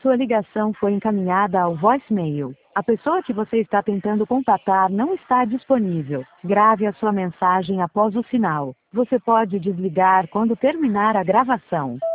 Sua ligação foi encaminhada ao voicemail. A pessoa que você está tentando contatar não está disponível. Grave a sua mensagem após o sinal. Você pode desligar quando terminar a gravação.